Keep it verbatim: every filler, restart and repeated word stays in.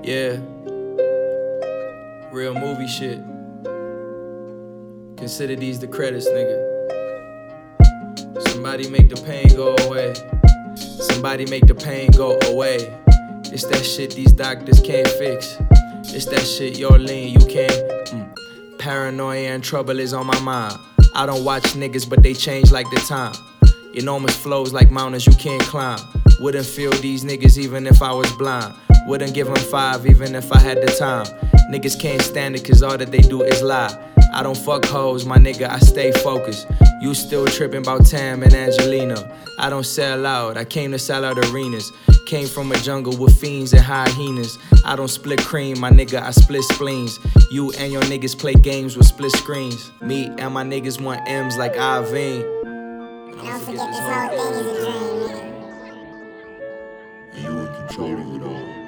Yeah, real movie shit. Consider these the credits, nigga. Somebody make the pain go away. Somebody make the pain go away. It's that shit these doctors can't fix. It's that shit you're lean, you can't. Mm. Paranoia and trouble is on my mind. I don't watch niggas, but they change like the time. Enormous flows like mountains you can't climb. Wouldn't feel these niggas even if I was blind. Wouldn't give them five even if I had the time. Niggas can't stand it cause all that they do is lie. I don't fuck hoes, my nigga, I stay focused. You still tripping about Tam and Angelina. I don't sell out, I came to sell out arenas. Came from a jungle with fiends and hyenas. I don't split cream, my nigga, I split spleens. You and your niggas play games with split screens. Me and my niggas want M's like Irvine. Don't forget this whole thing is a dream, nigga. And you in control of it all.